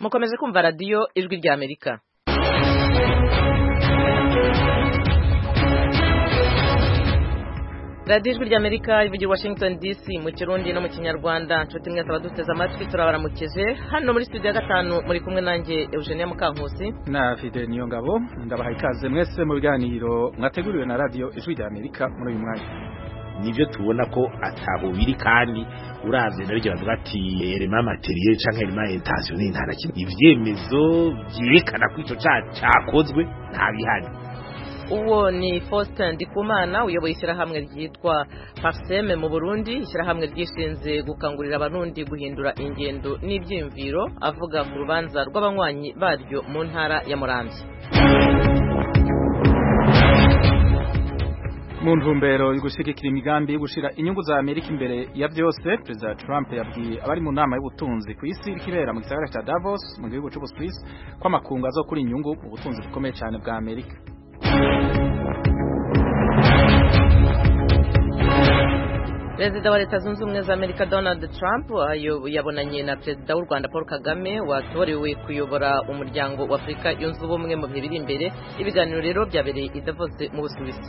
mukomeje kumva radiyo ijwi rya Amerika. radiyo ijwi rya Amerika ivugira Washington DC mu Kirundi no mu Kinyarwanda. Nshuti mwese abaduteze amatwi turabaramukije hano muri studio ya 5 muri kumwe nanjye Eugenia Mukankusi na Fide Niyongabo. Ndabaha ikaze mwese mu biganiro mwateguriwe na radiyo ijwi rya Amerika muri uyu mwanya. Nivyo tubona ko atabo biri kandi uravye nabyo bavuga ati elema materiel canke elema intention ntara kimwe ivyemezo byerekana ko ico cyakozwe nta bihari. Uwo ni Faustin Ndikumana uyoboye ishyirahamwe ryitwa Parseme mu Burundi, ishyirahamwe ryishinze gukangurira abarundi guhindura ingendo n'ibyimviro, avuga ku rubanza rw'abanywanyi baryo mu ntara ya Muramvya. Mu ntumbero yo gushigikira imigambi yo gushira inyungu za Amerika imbere ya byose, President Trump yabwiye abari mu nama y'ubutunzi ku isi ikibera mu gisagara cya Davos mu gihugu cy'u Swiss ko amakungu azokura inyungu mu butunzi bukomeye cyane bwa Amerika. Perezida wa Leta Zunze Ubumwe za Amerika Donald Trump yabonanye na Perezida w'u Rwanda Paul Kagame watorewe kuyobora umuryango wa Afurika yunze ubumwe mu bihe biri imbere. Ibiganiro rero byabereye i Davos mu Busuwisi.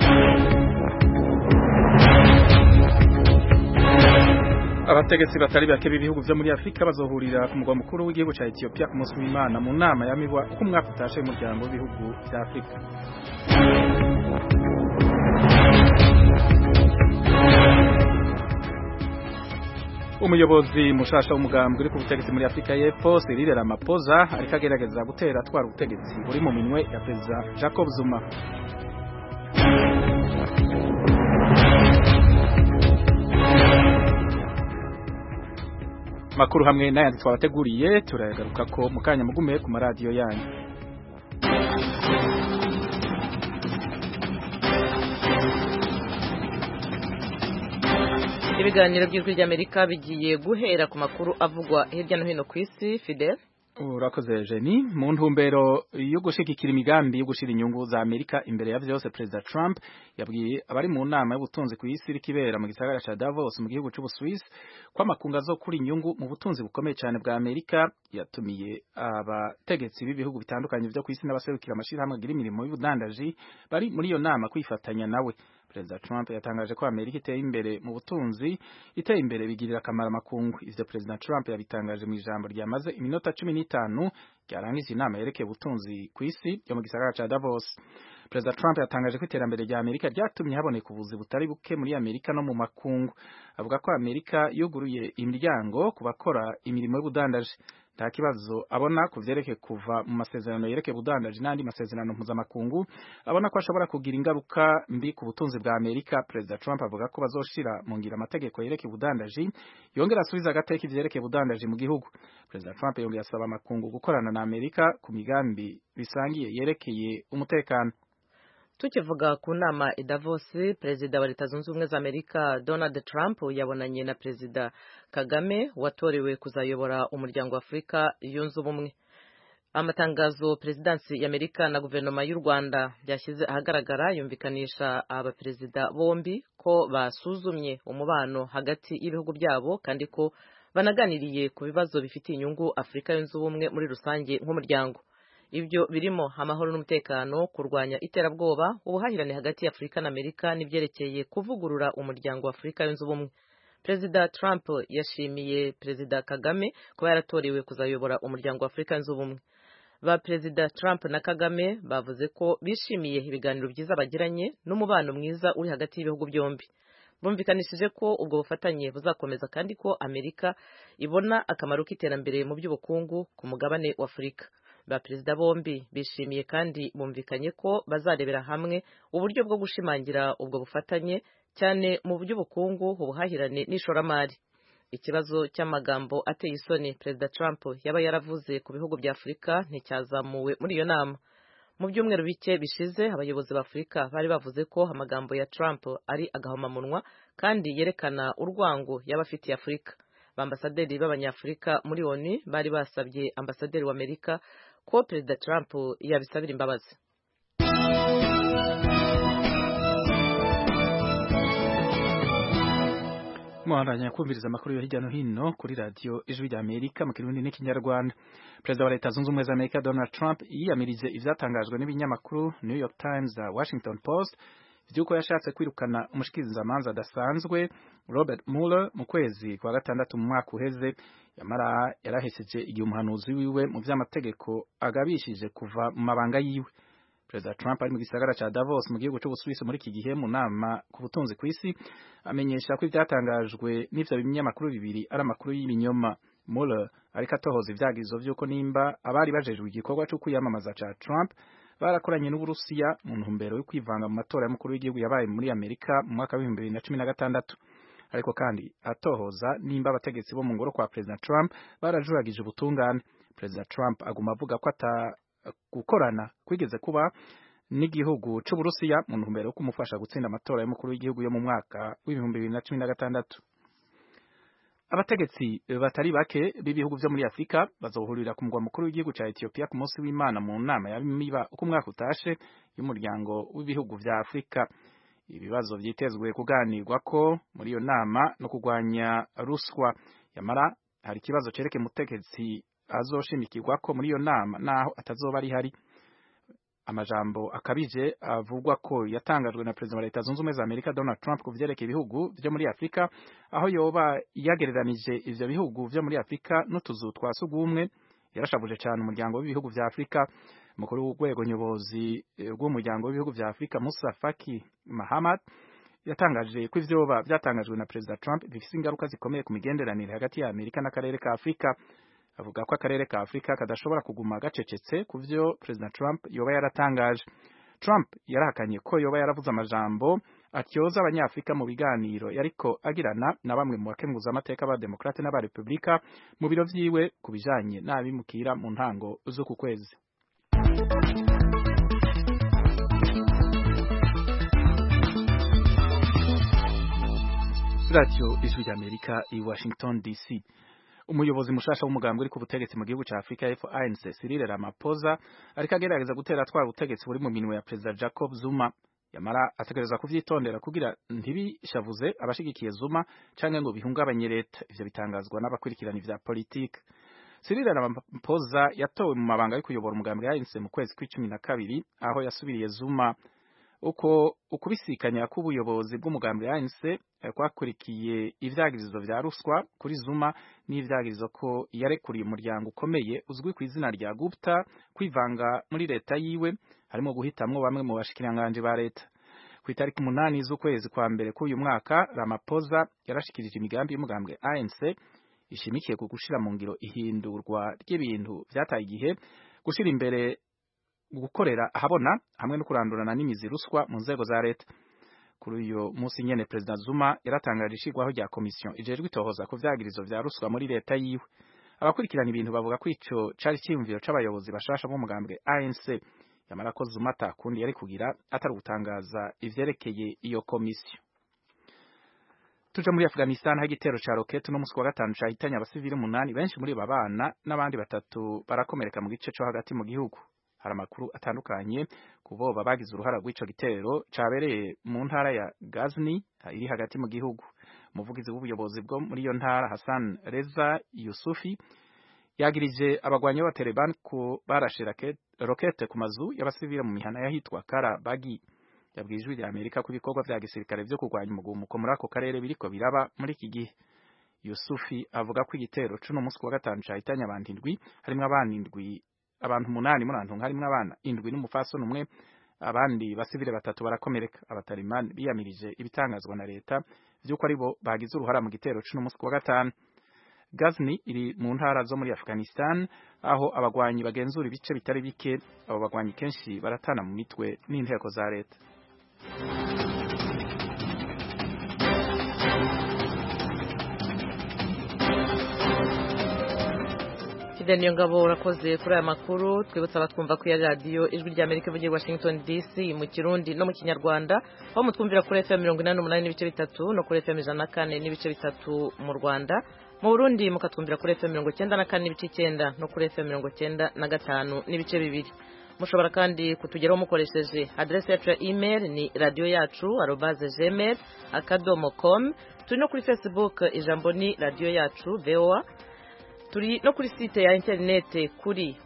Abategetsi batari bake b'ibihugu byo muri Afrika bazohurira ku mugwa mukuru w'igihugu cya Ethiopia ku munsi w'Imana mu nama yamibwa uko umwaka utashe umuryango w'ibihugu bya Afrika. Umuyobozi mushasha w'umugambwe uri ku butegetsi muri Afrika y'Epfo Cyril Ramaphosa ariko agerageza gutera atwara ubutegetsi uri mu minwe ya Perezida Jacob Zuma. Makuru hamwe n'ayandi twabateguriye turagaruka ko mukanya mugume ku maradiyo yanyu. Ibiganiro by'ijwi ry'Amerika bigiye guhera ku makuru avugwa hirya no hino ku isi. Fidel urakoze Jenny. Mu ntumbero yo gushigikira imigambi yo gushira inyungu za Amerika imbere ya byose, President Trump yabwiye abari mu nama y'ubutunzi ku isi ikibera mu gisagara cya Davos mu gihugu cy'u Swiss ko amakungu azokura inyungu mu butunzi bukomeye cyane bwa Amerika. Yatumiye abategetsi b'ibihugu bitandukanye byo ku isi n'abaserukira amashirahamwe agira imirimo y'ubudandaji bari muri iyo nama kwifatanya nawe. President Trump yatangaje ko Amerika iteye imbere mu butunzi, iteye imbere bigirira akamaro amakungu. Ivyo President Trump yabitangaje mu ijambo ryamaze iminota 15 ryarangije inama yerekeye ubutunzi ku isi yo mu gisagara ca Davos. President Trump yatangaje ko iterambere rya Amerika ryatumye haboneka ubuzi butari buke muri Amerika no mu makungu. Avuga ko Amerika yuguruye imiryango ku bakora imirimo y'ubudandaji. Nta kibazo abona kuvyerekeye kuva mu masezerano yerekeye ubudandaji n'andi masezerano mpuzamakungu, abona ko ashobora kugira ingaruka mbi ku butunzi bwa Amerika. President Trump avuga ko bazoshira mu ngira amategeko yerekeye ubudandaji, yongera asubiza agateka ivyerekeye ubudandaji mu gihugu. President Trump yongera asaba amakungu gukorana na Amerika ku migambi bisangiye yerekeye umutekano. Tukivuga ku nama i Davos, Perezida wa Leta Zunze Ubumwe za Amerika Donald Trump yabonanye na Perezida Kagame watorewe kuzayobora umuryango wa Afurika yunze ubumwe. Amatangazo Presidansi ya Amerika na Guverinoma y'u Rwanda byashyize ahagaragara yumvikanisha abaperezida bombi ko basuzumye umubano hagati y'ibihugu byabo kandi ko banaganiriye ku bibazo bifitiye inyungu Afurika yunze ubumwe muri rusange nk'umuryango. Ibyo birimo amahoro n'umutekano, kurwanya iterabwoba, ubuhahirane hagati ya Afurika na Amerika n'ibyerekeye kuvugurura umuryango wa Afurika yunze ubumwe. Perezida Trump yashimiye Perezida Kagame kuba yaratorewe kuzayobora umuryango wa Afurika yunze ubumwe. Ba Perezida Trump na Kagame bavuze ko bishimiye ibiganiro byiza bagiranye n'umubano mwiza uri hagati y'ibihugu byombi. Bumvikanishije ko ubwo bufatanye buzakomeza kandi ko Amerika ibona akamaro k'iterambere mu by'ubukungu ku mugabane wa Afurika. Ba Perezida bombi bishimiye kandi bumvikanye ko bazarebera hamwe uburyo bwo gushimangira ubwo bufatanye cyane mu by'ubukungu, ubuhahirane n'ishoramari. Ikibazo cy'amagambo ateye isoni Perezida Trump yaba yaravuze ku bihugu bya Afurika nticyazamuwe muri iyo nama. Mu byumweru bike bishize abayobozi ba Afurika bari bavuze ko amagambo ya Trump ari agahomamunwa kandi yerekana urwango y'abafitiye Afurika. Ambasaderi b'Abanyafurika muri ONU bari basabye ambasaderi wa Amerika ko Perezida Trump yabisabira imbabazi. Mwaranya kumviriza amakuru yo hirya no hino kuri radio Ijwi rya Amerika mu Kirundi n'ikinyarwanda. Perezida wa Leta Zunze Ubumwe za Amerika Donald Trump yiyamirije ivyatangajwe n'ibinyamakuru New York Times na Washington Post vyuko yashatse kwirukana umushikirizamanza adasanzwe Robert Mueller mu kwezi kwa gatandatu mu mwaka uheze, yamara yarahesheje igihe umuhanuzi wiwe mu vy'amategeko agabishije kuva mu mabanga yiwe. Perezida Trump ari mu gisagara ca Davos mu gihugu c'Ubusuwisi muri iki gihe mu nama ku butunzi kw'isi amenyesha ko ivyatangajwe n'ivyo binyamakuru bibiri ari amakuru y'ibinyoma. Mueller ariko atohoza ivyagizo vy'uko nimba abari bajejwe igikorwa co kwiyamamaza ca Trump barakoranye n'Uburusiya mu ntumbero yo kwivanga mu matora y'umukuru w'igihugu yabaye muri Amerika mu mwaka wa 2016. Ariko kandi atohoza nimba abategetsi bo mu ngoro kwa Perezida Trump barajuragije ubutungane. Perezida Trump aguma avuga ko gukorana kwigeze kuba n'igihugu c'Uburusiya mu ntumbero yo kumufasha gutsinda amatora y'umukuru w'igihugu yo mu mwaka wa 2016. Abategetsi batari bake b'ibihugu vyo muri Afrika bazohurira ku mugwa mukuru w'igihugu ca Ethiopia ku munsi w'Imana mu nama y'amiba uko umwaka utashe y'umuryango w'ibihugu vya Afrika. Ibibazo vyitezwe kuganirwako muri iyo nama no kugwanya ruswa, yamara hari ikibazo cereke mutegetsi azoshimikirwako muri iyo nama naho atazoba ari hari. Amajambo akabije avugwa ko yatangajwe na Perezida wa Leta Zunze Ubumwe za Amerika Donald Trump ku vyerekeye ibihugu vyo muri Afrika, aho yoba yagereranije ivyo bihugu vyo muri Afrika n'utuzu twa sugumwe, yarashavuje cyane umuryango w'ibihugu vya Afrika. Umukuru w'urwego nyobozi rw'umuryango w'ibihugu vya Afrika Musa Faki Mahamat yatangaje ko ivyoba vyatangajwe na Perezida Trump bifise ingaruka zikomeye ku migenderanire hagati ya Amerika n'akarere ka Afrika. Avuga ko akarere ka Afrika kadashobora kuguma gacecetse ku vyo President Trump yoba yaratangaje. Trump yarahakanye ko yoba yaravuze amajambo atyoza abanyafrika mu biganiro yariko agirana na bamwe mu bakenguza amateka ba Demokrate n'aba Republika mu biro vyiwe kubijanye n'abimukira mu ntango z'uku kwezi. Radio Ijwi rya Amerika i Washington DC. Umuyobozi mushasha w'umugambwe uri ku butegetsi mu gihugu ca Afrika y'Epfo ANC Cyril Ramaphosa ariko agerageza gutera atwara ubutegetsi buri mu minwe ya President Jacob Zuma, yamara ategereza kuvyitondera kugira ntibishavuze abashigikiye Zuma canke ngo bihungabanye leta. Ivyo bitangazwa n'abakurikirana ivya politike. Cyril Ramaphosa yatowe mu mabanga yo kuyobora umugambwe wa ANC mu kwezi kwa 12 aho yasubiriye Zuma. Uko ukubisikanya k'ubuyobozi bw'umugambwe wa ANC kwakurikiye ivyagirizo vya ruswa kuri Zuma n'ivyagirizo ko yarekuriye umuryango ukomeye uzwi ku izina rya Gupta kwivanga muri leta yiwe, harimo guhitamwo bamwe mu bashikiranganje ba leta. Ku itariki 8 z'ukwezi kwa mbere k'uyu mwaka, Ramaphosa yarashikirije imigambi y'umugambwe ANC ishimikiye ku gushira mu ngiro ihindurwa ry'ibintu vyataye igihe, gushira imbere gukorera ahabona hamwe no kurandurana n'imizi ruswa mu nzego za leta. Kuri uyo munsi nyene President Zuma yaratangaje ishigwaho rya komisiyo ijejwe itohoza ku vyagirizo vya ruswa muri leta yiwe. Abakurikirana ibintu bavuga ko ico cari ciyumviro c'abayobozi bashasha bo mugambwe ANC, yamara ko Zuma atakundi yari kugira atari gutangaza ivyerekeye iyo komisiyo. Tuja muri Afghanistan, hari igitero ca rocket no musi wa gatanu cahitanye abasivili 8, benshi muri babana n'abandi 3 barakomereka mu gice co hagati mu gihugu. Hari amakuru atandukanye kubo bagize uruhara rw'ico gitero cabereye mu ntara ya Ghazni iri hagati mu gihugu. Umuvugizi w'ubuyobozi bwo muri iyo ntara Hassan Reza Yusufi yagirije abagwanyi ba Taliban ko barashe rocket ku mazu y'abasivili mu mihana yahitwa Karabagi. Yabwiye Ijwi rya Amerika ko ibikorwa vya gisirikare vyo kurwanya umugumuko muri ako karere biriko biraba muri iki gihe. Yusufi avuga ko igitero c'uno musi wa gatanu cahitanye abantu 7, harimwo abantu 8 muri antu, harimwo abana 7 n'umufasoni umwe, abandi basivile 3 barakomereka. Abataliban biyamirije ibitangazwa na leta vyuko ari bo bagize uruhara mu gitero c'uno musi wa gatanu. Ghazni iri mu ntara zo muri Afghanistan aho abagwanyi bagenzura ibice bitari bike. Abo bagwanyi kenshi baratana mu mitwe n'inteko za leta. Daniel Ngabo urakoze kuri aya makuru. Twibutsa abatwumva ku ya radio Ijwi rya Amerika ivugira Washington DC mu Kirundi no mu Kinyarwanda, aho mutwumvira kuri FM 88 n'ibice 3 no kuri FM 104 n'ibice 3 mu Rwanda. Mu Burundi mukatwumvira kuri FM 94 n'ibice 9 no kuri FM 95 n'ibice 2. Mushobora kandi kutugeraho mukoresheje adresse yacu ya email ni radio yacu @gmail.com. turi no kuri Facebook ijambo ni radio yacu VOA. Turi no kuri site ya internet kuri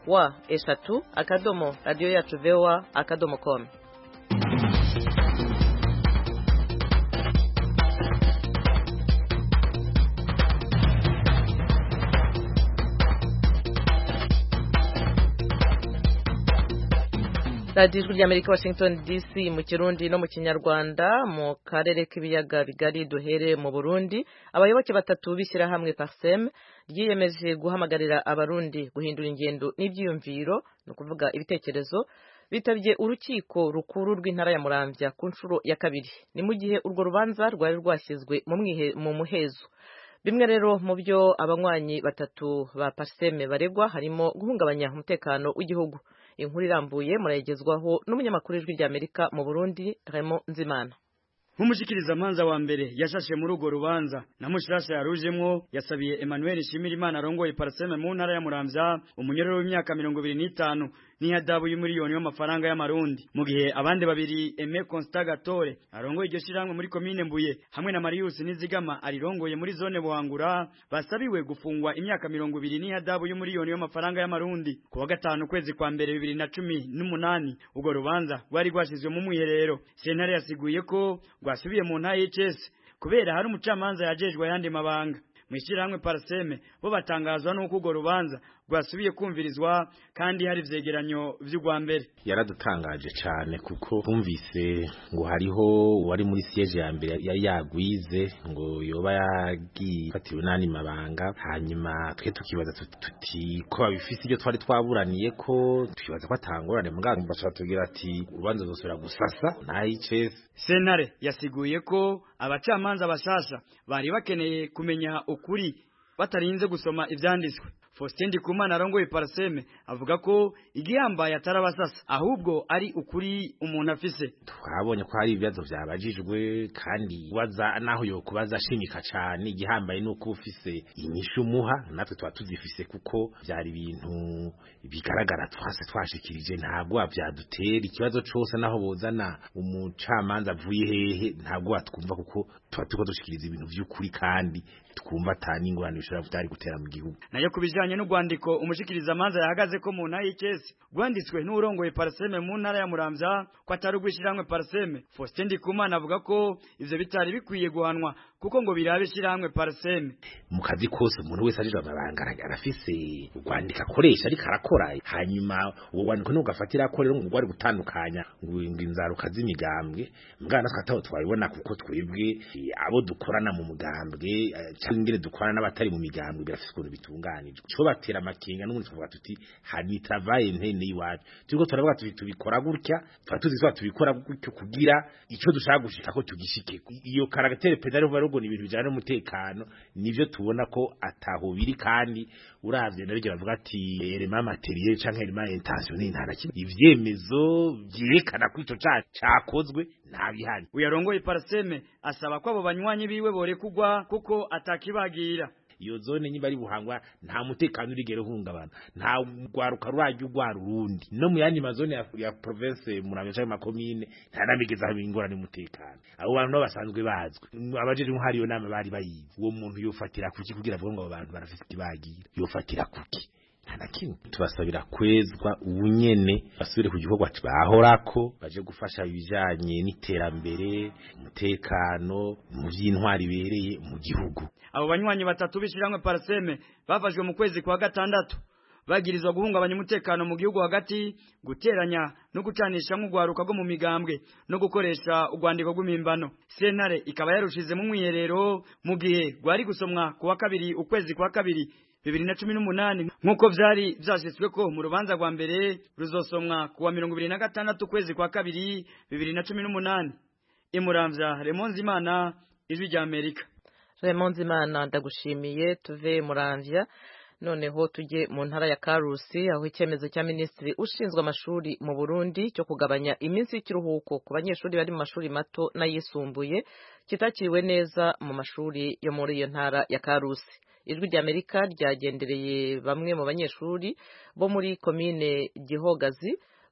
wa3.radio-yacu-voa.com. Radio y'Amerika Washington DC mu Kirundi no mu Kinyarwanda. Mu karere k'ibiyaga bigari duhere mu Burundi, abayoboke batatu bishyira hamwe Parsem ryiyemeje guhamagarira abarundi guhindura ingendo n'ibyiyumviro, no kuvuga ibitekerezo, bitabye urukiko rukuru rw'intara ya Muramvya ku nshuro ya kabiri. Ni mu gihe urwo rubanza rwari rwashyizwe mu muhezo. Bimwe rero mu byo abanywanyi batatu ba Parsem baregwa harimo guhungabanya umutekano w'igihugu. Inkuru irambuye murayigezwaho n'umunyamakuru w'Ijwi ry'Amerika mu Burundi Raymond Nzimana. Nk'umushikiriza manza wa mbere yashashe muri urwo rubanza na mushirasha yarujemwo yasabiye Emmanuel Shimirimana arongoye Parsem mu ntara ya Muramvya umunyororo w'imyaka 25 n'ihadabu y'umuriyoni w'amafaranga y'amarundi, mu gihe abandi babiri Aime Constant Gatore arongoye iryo shiramwe muri commune Mbuye hamwe na Marius Nizigama arirongoye muri zone Buhangura basabiwe gufungwa imyaka 20 n'ihadabu y'umuriyoni w'amafaranga y'amarundi. Ku wa gatanu kwezi kwa mbere 2018 ubwo rubanza rwari rwashizwe mu mwiherero. Sentare yasiguye ko rwasubiye mu ntara y'ICS kubera hari umucamanza yajejwe yandi mabanga. Mwishirahamwe Parsem bo batangazwa nuko urwo rubanza rwasubiye kumvirizwa kandi hari vyegeranyo vy'ugwa mbere. Yaradutangaje cyane kuko twumvise ngo hariho wari muri siege ya mbere yari yagwize ngo yoba yagifatiwe nani mabanga, hanyuma twe tukibaza tuti ko babifise ibyo twari twaburaniye ko tukibaza ko atangorane muganga bashatugira ati urubanza ruzosubira gusasa nta ICS. Sentare yasiguye ko abacamanza bashasha bari bakeneye kumenya ukuri batarinze gusoma ivyanditswe. Faustin Ndikumana arongoye Parsem avuga ko igihambaye atarabasasa ahubwo ari ukuri umuntu afise. Twabonye ko hari ibibazo byabajijwe kandi waza naho yo kubaza shimika cyane, igihambaye nuko ufise inyishu muha natwe twa tuzifise kuko byari ibintu bigaragara twashikirije, ntabwo avyadutera ikibazo cyose naho bozana umucamanza avuye hehe ntabwo atwumva kuko tuko dushikiriza ibintu by'ukuri kandi twumva tani ngorane bishobora kutari gutera mu gihugu. Nayo kubijanye n'ugwandiko umushikiriza manza yahagaze ko mu ntara y'ICS gwanditswe n'urongoye Parsem mu ntara ya Muramvya ko atari ugwishiramwe Parsem. Faustin Ndikumana avuga ko ivyo bitari bikwiye guhanwa kuko ngo birabe shiramwe Parsem. Mu kazi kose umuntu wese ajije amabanga arafise ugwandika akoresha ariko arakora, hanyuma uwo gwandiko no gafatira ko rero ngo gwari gutandukanya ngo inzaruka z'imigambwe mbwana twataho twabibona kuko twebwe abo dukorana mu mugambwe cyangwa dukorana n'abatari mu migambwe birafise ukuntu bitunganije cyo batera amakinga n'umuntu tuvuga tuti hani travail ntene iwacu turiko turavuga tuti tubikora gutya twatuzizwa tubikora gutyo kugira ico dushaka gushika ko tugishike. Iyo caractère pénal barugo ni ibintu bijana n'umutekano nivyo tubona ko ataho biri kandi uravye nabyo bavuga ati element matériel canke element intentionnel ntana ivyemezo byerekana ko ico cakozwe ntabihari. Uyarongoye Parsem asaba ko abo banywanyi biwe borekugwa kuko atakibagira. Iyo zone nyibari Buhangwa nta mutekano urigero hungabana, nta gwaruka rwajya ugwara urundi no mu yandi mazone ya province Muramvya cyangwa makomine nta namigeza ingorane umutekano. Abo bantu no basanzwe bazwe abajeje nk'hariyo nama bari bayizi. Uwo muntu yofatira kuki kugira avuga ngo abantu barafite ibagira yofatira kuki nanakintu. Tubasabira kwezwa ubunyene basubire ku gikorwa bahorako baje gufasha ibijanye n'iterambere umutekano mu by'intwari bereye mu gihugu. Abo banywanyi batatu bishiramwe Parsem bafashwe mu kwezi kwa gatandatu bagirizwa guhungabanya umutekano mu gihugu hagati, guteranya no gucanisha nk'ugwaruka go mu migambwe no gukoresha ugwandiko rw'imimbano. Sentare ikaba yarushize mu mwiherero mu gihe gwari gusomwa ku wa kabiri ukwezi kwa kabiri 2018 nkuko vyari vyashitswe ko mu rubanza rwa mbere ruzosomwa ku wa 26 ukwezi kwa kabiri 2018. Imuramvya Raymond Nzimana, Ijwi ry'Amerika. Raymond Nzimana ndagushimiye. Tuve Muramvya noneho tujye mu ntara ya Karusi aho icyemezo cya minisitiri ushinzwe amashuri mu Burundi cyo kugabanya iminsi y'ikiruhuko ku banyeshuri bari mu mashuri mato n'ayisumbuye kitakiriwe neza mu mashuri yo muri iyo ntara ya Karusi. Ijwi ry'Amerika ryagendereye bamwe mu banyeshuri bo muri komine Gihogazi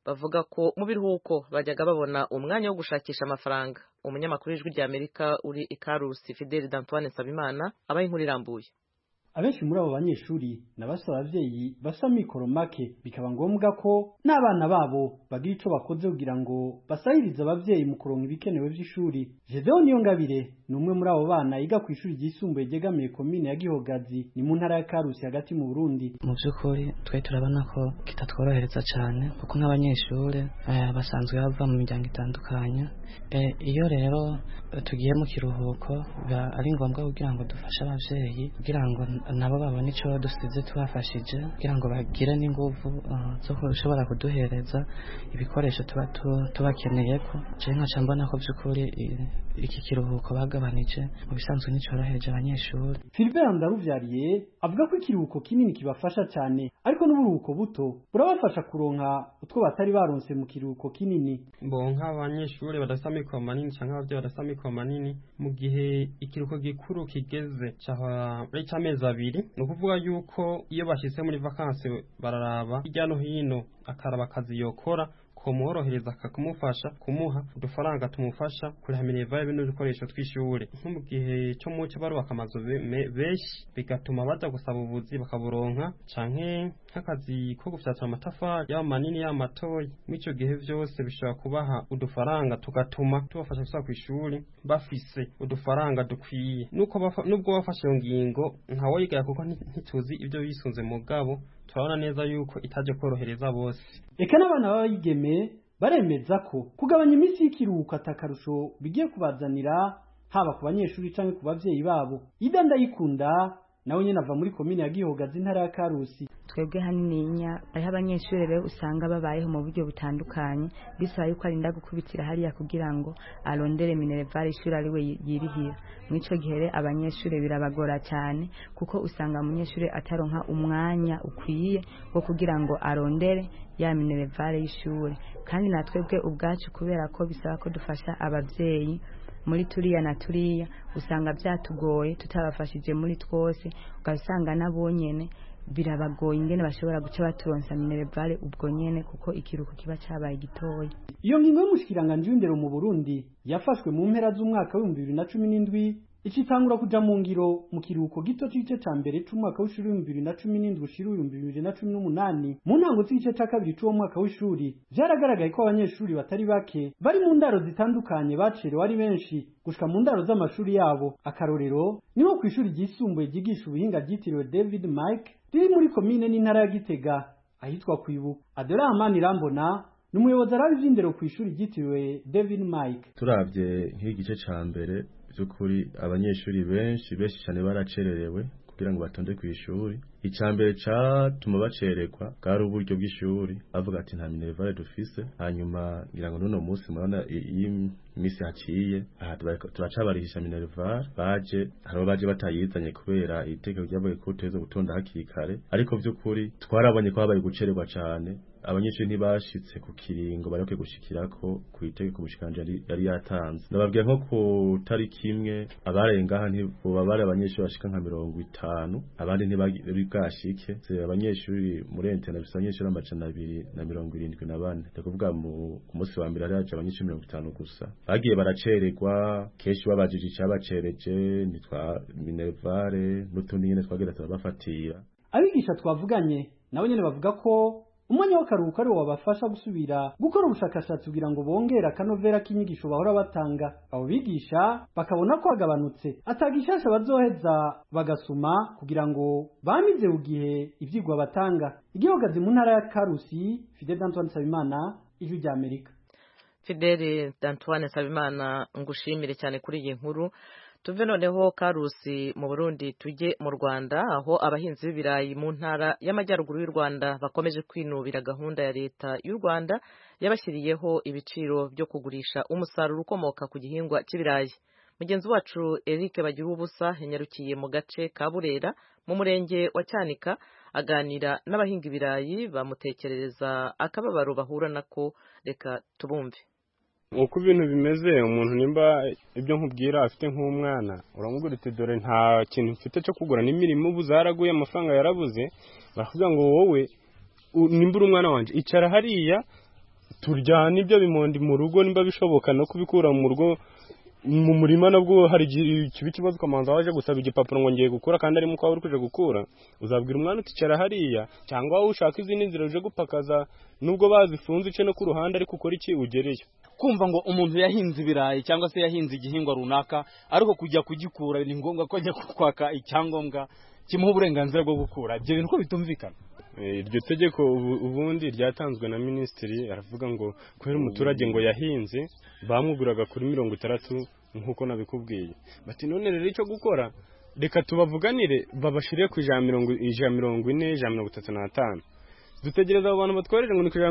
bavuga ko mu biruhuko bajyaga babona umwanya wo gushakisha amafaranga. Umunyamakuru w'Ijwi ry'Amerika uri i Karusi Fidel d'Antoine Nsabimana abaye inkuru irambuye. Abenshi muri abo banyeshuri nabasaba abavyeyi basa mikoro make bikaba ngombwa ko n'abana babo bagira ico bakoze kugira ngo basahirize abavyeyi mu kuronka ibikenewe vy'ishuri. Gedeon Niyongabire ni umwe muri abo bana yiga ku ishuri ryisumbuye ryegamiye komine ya Gihogazi ni mu ntara ya Karusi hagati mu Burundi. Mu by'ukuri twe turabona ko kitatworohereza cyane kuko nk'abanyeshuri basanzwe bava mu miryango itandukanye. Iyo rero tugiye mu kiruhuko ari ngombwa kugira ngo dufashe abavyeyi kugira ngo nabo babone icyo dusize tubafashije kugira ngo bagire n'inguvu zo kushobora kuduhereza ibikoresho tubakeneye ko nkaca mbona ko by'ukuri iki kiruhuko bagabanije mu bisanzwe n'icyoroheje abanyeshuri. Philbert Ndaruvyariye avuga ko ikiruhuko kinini kibafasha cyane ariko n'uburuhuko buto burabafasha kuronka utwo batari baronse mu kiruhuko kinini. Bonka abanyeshuri badafite amikoro manini cyangwa abavyeyi badafite amikoro manini mu gihe ikiruhuko gikuru kigeze cy'amezi abiri ni ukuvuga yuko iyo bashyitse muri vakansi bararaba hirya no hino akaraba akazi yokora kumworohereza akakumufasha kumuha udufaranga tumufasha kuriha minerva y'ibintu bikoresho tw'ishure nko mu gihe cyo muco barubaka amazu benshi bigatuma baza gusaba ubuzi bakaburonka canke nk'akazi ko gufyatura amatafari yaba manini yaba matoyi mw'ico gihe vyose bishobora kubaha udufaranga tugatuma tubafasha gusaba kw'ishuri bafise udufaranga dukwiye nubwo bafashe iyo ngingo nkawe yigaya kuko ntituzi ibyo bisunze mugabo turabona neza yuko itaje korohereza bose. Eka n'abana b'abigeme baremeza ko kugabanya iminsi y'ikiruhuko atakarusho bigiye kubazanira haba ku banyeshuri canke ku bavyeyi babo. Ida Ndayikunda nawe nyene ava muri komine ya Gihogazi intara ya Karusi. Twebwe hanininya ariho abanyeshuri rero usanga babayeho mu buryo butandukanye bisaba yuko arinda gukubitira hariya kugira ngo arondere minerval ishuri ari we yirihira. Mwico gihere abanyeshuri birabagora cyane kuko usanga umunyeshuri ataronka umwanya ukwiye wo kugira ngo arondere ya minerval y'ishuri. Kandi natwebwe ubwacu kubera ko bisaba ko dufasha abavyeyi muri turiya na turiya usanga byatugoye tutabafashije muri twose ugasanga nabonyene birabagoye ingene bashobora guca baturonsa minerval ubwo nyene kuko ikiruko kiba cabaye gitoya. Iyo ngingo y'umushikiranganje w'indero mu Burundi yafashwe mu mpera z'umwaka wa 2017 icitangura kuja mu ngiro mu kiruko gito c'igice ca mbere c'umwaka w'ishuri 2017 ushira 2018 mu ntango z'igice ca kabiri c'uwo mwaka w'ishuri vyaragaragaye ko abanyeshuri batari bake bari mu ndaro zitandukanye bacerewe ari benshi gushika mu ndaro z'amashuri yabo. Akarorero niho kw'ishuri ryisumbuye ryigisha ubuhinga ryitiriwe David Mike riri muri komine n'intara ya Gitega ahitwa Kwibuka. Adoramani Rambona n'umuyobozi arabi vy'indero kw'ishuri ryitiriwe David Mike. Turavye nk'igice ca mbere by'ukuri abanyeshuri benshi cyane baracererewe kugira ngo batonde ku ishuri. Icambere catuma bacerekwa bwari uburyo bw'ishuri avuga ati nta minerval dufise. Hanyuma ngira ngo nuno munsi murana iyi misi haciye turacabarisha minerval baje batayizanye kubera itegeko ryabaye ko tuzo gutonda hakiri kare, ariko by'ukuri twarabonye ko habaye gucererwa cyane. Abanyeshuri ntibashitse ku kiringo bareke gushikirako ku itegeko bushikanje yari yatanze. Nababwiye nko ku tariki imwe abarengaha ntibo bari abanyeshuri bashika nka 50 abandi ntibari bwashike. Abanyeshuri muri internet abanyeshuri 274 ndakuvuga mu munsi wa mbere ari abanyeshuri 50 gusa bagiye baracererwa. Keshi babajije cyabacereje nitwa minervare n'utundi nyene twagera turabafatira. Abigisha twavuganye nabo nyene bavuga ko umwanya w'akaruhuko ari wabafasha gusubira gukora ubushakashatsi kugira ngo bongere akanovera k'inyigisho bahora batanga. Abo bigisha bakabona ko hagabanutse atagishasha bazoheza bagasuma kugira ngo bamize ugihe ivyigwa batanga. Igihogazi mu ntara ya Karusi, Fidel d'Antoine Nsabimana, Ijwi ry'Amerika. Fidel d'Antoine Nsabimana ngushimire cyane kuri iyi nkuru. Tuve noneho Karusi mu Burundi tujye mu Rwanda aho abahinzi b'ibirayi mu ntara y'amajyaruguru y'u Rwanda bakomeje kwinubira gahunda ya leta y'u Rwanda yabashyiriyeho ibiciro byo kugurisha umusaruro ukomoka ku gihingwa cy'ibirayi. Mugenzi wacu Eric Bagirubusa yanyarukiye mu gace ka Burera mu murenge wa Cyanika aganira n'abahinga ibirayi bamutekerereza akababaro bahura nako. Reka tubumve. Uko ibintu bimeze umuntu nimba ibyo nkubwira afite nk'umwana uramubwira uti dore nta kintu mfite cyo kugura n'imirimo ubu zaraguye amafaranga yarabuze baravuga ngo wowe nimbura umwana wanje icara hariya turyana ibyo bimondi mu rugo nimba bishoboka no kubikura mu rugo mu murima nabwo hari ikibazo kamanza waje gusaba igipapuro ngo ngiye gukura kandi ari mu kwa uri kuje gukura uzabwira umwana uticara hariya cyangwa wowe ushaka izindi nzira uje gupakaza nubwo bazifunze ice no ku ruhande ariko ukora iki ugereyo kumva ngo umuntu yahinze ibirayi cyangwa se yahinze igihingwa runaka ariko kujya kugikura ni ngombwa ko ajya kwaka icyangombwa kimuha uburenganzira bwo gukura ibyo bintu ko bitumvikana. Iryo tegeko ubundi ryatanzwe na minisitiri aravuga ngo kubera umuturage ngo yahinze bamuguraga kuri 60 nkuko nabikubwiye bati none rero icyo gukora reka tubavuganire babashire ku 140 dutegereza abo bantu batworeje ngo ni ku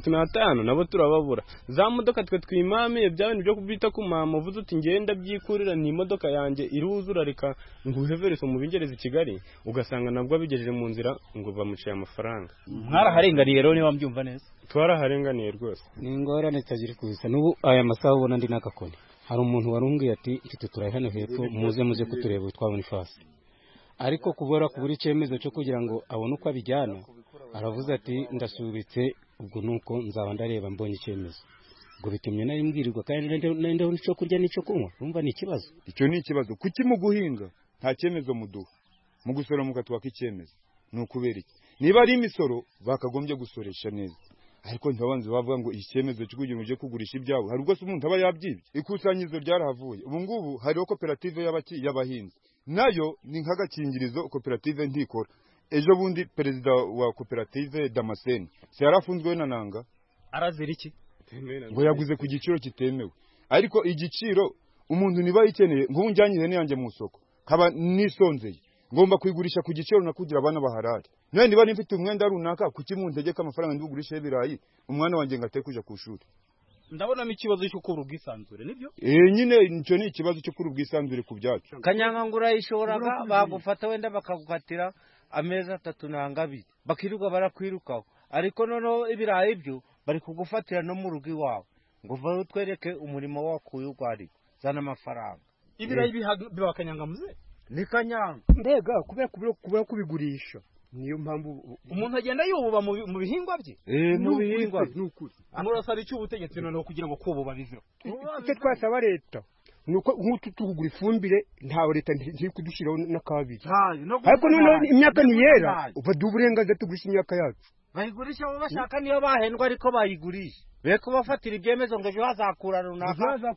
135 nabo turababura za modoka twe twimame byabindi byo kubita ku mama uvuze uti ngenda byikurira ni imodoka yanjye iruzura reka nguheverese mu bingereza Kigali ugasanga nabwo abigejeje mu nzira ngo bamuciye amafaranga. Mwaraharenganiye rero niba mbyumva neza. Twaraharenganiye rwose ni ingorane tagiri kubisa n'ubu aya masaha ubona ndi nakakoni hari umuntu warumbwiye ati iki turaye hano hepfo muze kutureba twabona ifasi ariko kubura icyemezo cyo kugira ngo abone uko abijyana aravuze ati ndasubitse ubwo nuko nzaba ndareba mbonye icyemezo ngo bitumye nari mbwirirwa kandi nende n'icyo kurya n'icyo kunywa urumva ni ikibazo. Icyo ni ikibazo kuki mu guhinga nta cyemezo muduha mu gusora mukatwaka icyemezo ni ukubera iki niba ari imisoro bakagombye gusoresha neza ariko ntabanze bavuga ngo icyemezo cyo kugira uje kugurisha ibyawe hari ubwo umuntu aba yabyibye ikusanyizo ryarahavuye ubu ngubu hariho koperative y'abahinzi nayo ni nk'agakingirizo koperative ntikora ejo bundi perezida wa koperative Damascene se yarafunzwe na nanga arazira iki ngo yaguze ku giciro kitemewe ariko igiciro umuntu niba yikeneye ngo unjyanye ihene yanjye mu soko kaba nisonzeye ngomba kuyigurisha ku giciro nakugira abana baharari none niba nifite umwenda runaka kuki muntegeka amafaranga ndigurisha y'ibirayi umwana wanjye ngate kuja ku shuri ndabona ikibazo cyo kubura ubwisanzure nibyo nyine nicyo ni ikibazo cyo kubura ubwisanzure ku byacu. Kanyangangura ishoboraga bagufata wenda bakagukatira ameza 3 nanga 2 bakiruka barakwirukaho ariko noneho ibirayi byo bari kugufatira no mu rugo iwawe ngo vaho utwereke umurimo wakuye ugwari zana amafaranga ibirayi biba kanyangamuze ni kanyanga mbega kubera kubigurisha niyo mpamvu umuntu agenda yububa mu bihingwa bye mu bihingwa n'ukuri amurasaba icyo ubutegetsi noneho kugira ngo kububa biveho icyo twasaba leta nuko nk'utugura ifumbire ntawe leta ntiri kudushiraho n'akabiri ariko none imyaka ni yera ubaduha uburenganzira tugurisha imyaka yacu bayigurisha abo bashaka niyo bahendwa ariko bayigurisha beko bafatira ibyemezo ngo ejo hazakura runaka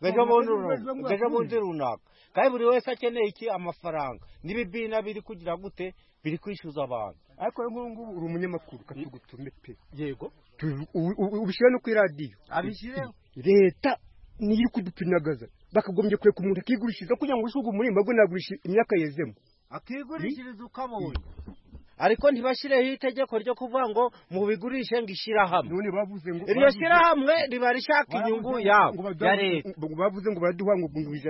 ejo bundi runaka kandi buri wese akeneye iki amafaranga n'ibibina biri kugira gute biri kwishyuza abantu ariko nk'ubu uri umunyamakuru katugutume pe yego ubishyira no ku radio abishyire leta niyo kudupinagaza bakagombye kureka umuntu akigurishiriza kugira ngo ushugu muri mbago nagurisha imyaka yezemo akigurishiriza ukabonye ariko ntibashireho itegeko ryo kuvuga ngo mu bigurishe ngo ishirahamwe none bavuze ngo iryo shirahamwe riba rishaka inyungu yabo ya leta bavuze ngo baraduha ngo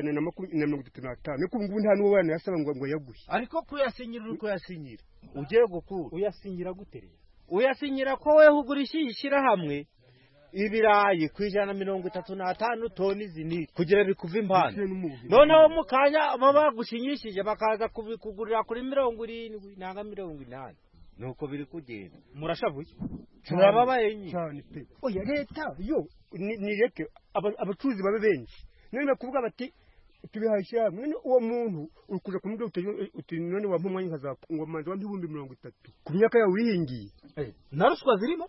135 niko ngo nta n'uwo bana yasaba ngo yaguhe ariko kuyasinyira uko yasinyira ugiye gukura uyasinyira gutereye uyasinyira ko weho ugurisha ishirahamwe ibirayi ku 135 toni zinini kugira bikuva impande noneho mukanya baba gushinyishije bakaza kubikugurira kuri 70 nanga 80 nuko biri kugenda murashavuye turababaye nyine cyane pe oya leta yo nireke abacuruzi babe benshi none kuvuga bati tubihashya none uwo muntu ukuja kumubwira uti none wampumwanya nkazapfa ngo manzi wa 30 ku myaka yawe wihingiye naruswa zirimo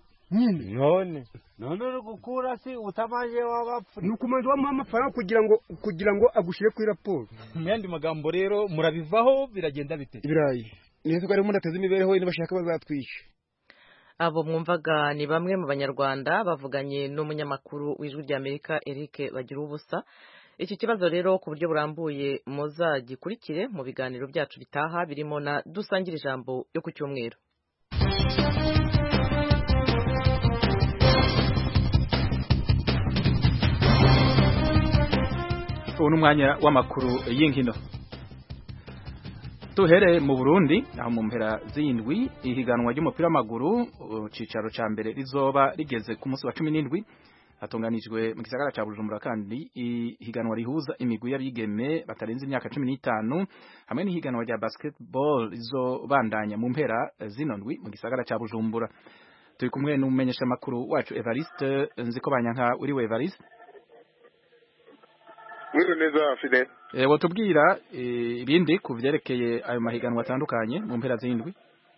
none uri gukura si utamaje wabapfu nukumanzi wa amafaranga kugira ngo agushire ku raporo mu yandi magambo rero murabivaho biragenda bite ibirayi neza ko ari umuntu ateze imibereho ine bashaka bazatwisha. Abo mwumvaga ni bamwe mu banyarwanda bavuganye n'umunyamakuru w'Ijwi ry'Amerika Eric Bagirubusa. Iki kibazo rero ku buryo burambuye muzagikurikire mu biganiro byacu bitaha birimo na dusangira ijambo yo ku cyumweru. Ubu n'umwanya w'amakuru y'inkino. Tuhere mu Burundi aho mu mpera z'indwi ihiganwa ry'umupira w'amaguru cicaro ca mbere rizoba rigeze ku munsi wa 17 hatunganijwe mu gisagara ca Bujumbura kandi ihiganwa rihuza imigwi y'abigeme batarenze imyaka 15 hamwe n'ihiganwa rya basketball rizobandanya mu mpera z'indwi mu gisagara ca Bujumbura. turi kumwe n'umumenyesha makuru wacu Evariste nziko banyanka uri we Evariste. Mwiriwe neza Fidel. Wotubwira ibindi kuvyerekeye ayo mahiganwa atandukanye mu mpera z'indwi.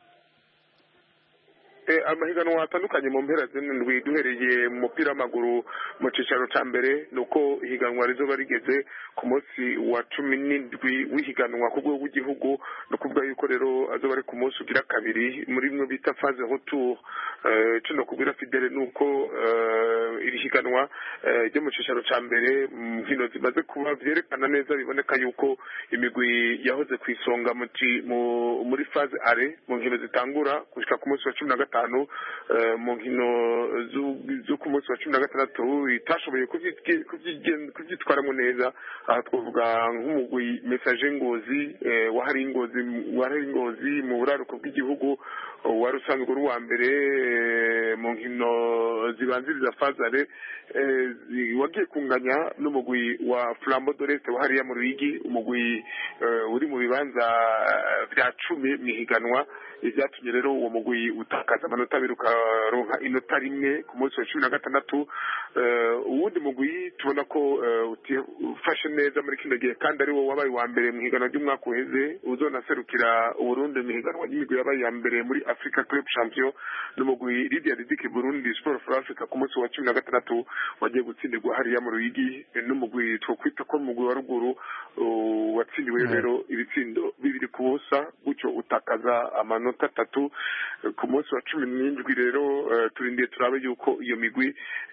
Amahiganwa atandukanye mu mpera z'indwi duhereye mu mupira w'amaguru mu cicaro ca mbere nuko ihiganwa rizoba rigeze ku munsi wa 17 w'ihiganwa ku rwego rw'igihugu no kuvuga yuko rero azoba ari ku munsi ugira kabiri muri mwe bita phase retour. Cyo kubwira Fidel nuko iri higanwa ryo mu cicaro ca mbere nkino zimaze kuba vyerekana neza biboneka yuko imigwi yahoze kwisonga muri phase are mu nkino zitangura gushika ku munsi wa 15 mu nkino zo ku munsi wa 16 itashoboye kuvyitwaramo neza. Aha twavuga nk'umugwi Messager Ngozi wahari Ngozi mu buraruko bw'igihugu wari usanzwe uri wa mbere mu nkino zibanziriza fazare wagiye kunganya n'umugwi wa Flambeau d'Oreste wahariya mu Ruyigi, umugwi uri mu bibanza vya 10 mihiganwa. Ivyatumye rero uwo mugwi utakaza amanota biruka ronka inota rimwe ku munsi wa 16. Uwundi mugwi tubona ko ufashe neza muri kino gihe kandi ari wo wabaye wa mbere mu higanwa ry'umwaka uheze uzonaserukira Burundi mu higanwa ry'imigwi yabaye ya mbere muri Africa Club Champion n'umugwi Lydia Ridike Burundi Sport for Africa ku munsi wa 16 wagiye gutsindirwa hariya mu Ruyigi n'umugwi twokwita ko umugwi wa ruguru watsindiwe rero ibitsindo 2-0 gutyo utakaza amanota 3 ku munsi wa 17 rero turindiye turabe yuko iyo migwi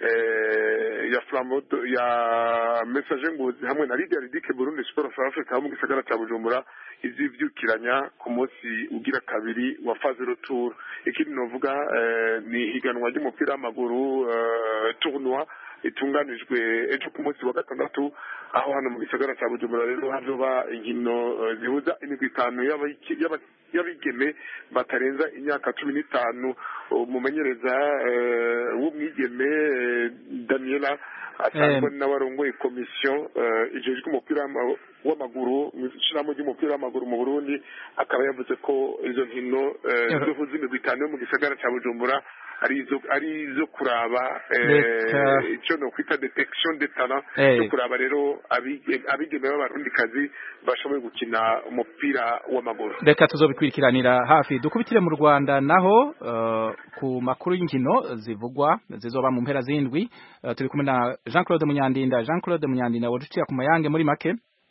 ya Flambeau ya Messager Ngozi hamwe na Lydia Ridike Burundi Sport for Africa mu gisagara ca Bujumbura izivyukiranya ku munsi ugira kabiri wa phase retour. Ikindi novuga ni higanwa ry'umupira w'amaguru tournoi itunganijwe ejo ku munsi wa 6 aho hano mu gisagara ca Bujumbura rero hazoba inkino zihuza imigwi 5 y'abigeme batarenza imyaka 15. Umumenyereza w'umwigeme Daniela asanzwe n'abarongoye komisiyo ijejwe umupira w'amaguru mw'ishirahamwe ry'umupira w'amaguru mu Burundi akaba yavuze ko izo nkino zihuza imigwi 5 yo mu gisagara ca Bujumbura ari zo kuraba icyo no kwita detection de talent yo kuraba rero abigeme b'abarundikazi bashoboye gukina umupira w'amaguru. Reka tuzobikwikiranira hafi dukubitire mu Rwanda naho ku makuru y'inkino zivugwa zizoba mu mpera z'indwi turi kumwe na Jean-Claude Munyandinda waduciye ku mayange muri make.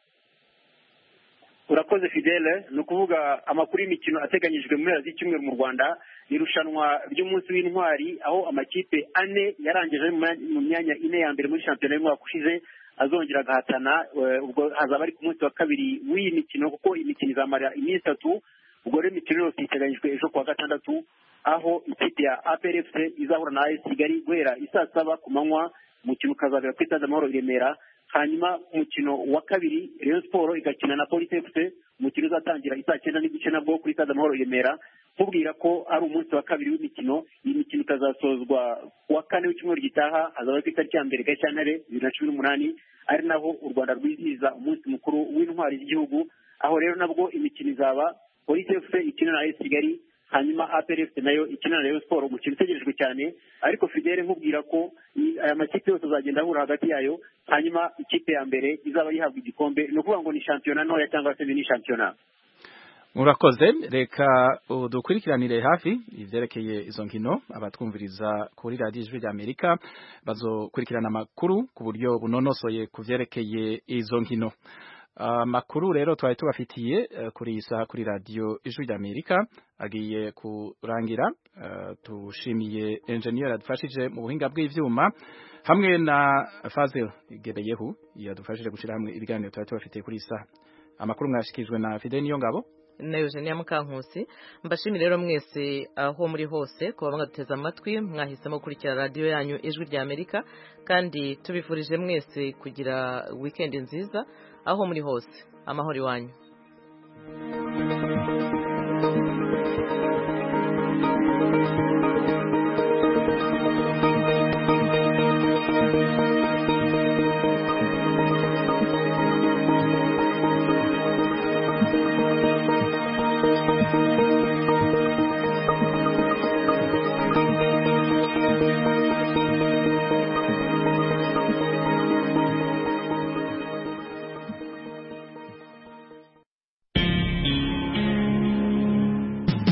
Urakoze Fidele, no kuvuga amakuru y'imikino ateganyijwe mu mpera z'icyumweru mu Rwanda irushanwa ry'umunsi w'intwari aho amakipe 4 yarangije mu myanya 4 ya mbere muri shampiyona y'umwaka ushize azongera gahatana. Ubwo hazaba ari ku munsi wa kabiri w'iyi mikino kuko imikino izamara iminsi 3. Ubwo rero imikino yose iteganyijwe ejo kuwa 6 aho ikipe ya APR FC izahura na AS Kigali guhera isaa 7 ku manywa. Umukino ukazabera ku Stade Amahoro i Remera. Hanyuma umukino wa kabiri Rayon Sport igakina na Police FC. Umukino uzatangira isaa 9:30 nabwo kuri Stade Amahoro i Remera. Kubwira ko ari umunsi wa kabiri w'imikino. Iyi mikino ikazasozwa kuwa 4 w'icyumweru gitaha azaba ku itariki ya 1 Gashyantare 2018 ari naho u Rwanda rwizihiza umunsi mukuru w'intwari z'igihugu. Aho rero nabwo imikino izaba Police FC ikina na AS Kigali hanyuma APR FC nayo ikina na Rayon Sport. Umukino utegerejwe cyane ariko Fidele nkubwira ko aya makipe yose azagenda ahura hagati yayo hanyuma ikipe ya mbere izaba yihabwa igikombe. No kuvuga ngo ni shampiyona ntoya cyangwa se ni shampiyona. Murakoze, reka dukurikiranire hafi ivyerekeye izo nkino abatwumviriza kuri radio Ijwi ry'Amerika bazokurikirana amakuru ku buryo bunonosoye kuvyerekeye izo nkino. Makuru rero twari tubafitiye kuri isa kuri radio Ijwi ry'Amerika agiye kurangira. Tushimiye engineer adufashije mu buhinga bw'ivyuma hamwe na Fazil Gebeyehu yadufashije gushira hamwe ibiganiro twari tubafitiye kuri isa. Amakuru mwashikijwe na Fidel Niyongabo na Eugenia Mukankusi. Mbashimire rero mwese aho muri hose kuba mwaduteza amatwi mwahisemo gukurikira radio yanyu Ijwi ry'Amerika kandi tubifurije mwese kugira weekend nziza aho muri hose. Amahoro iwanyu.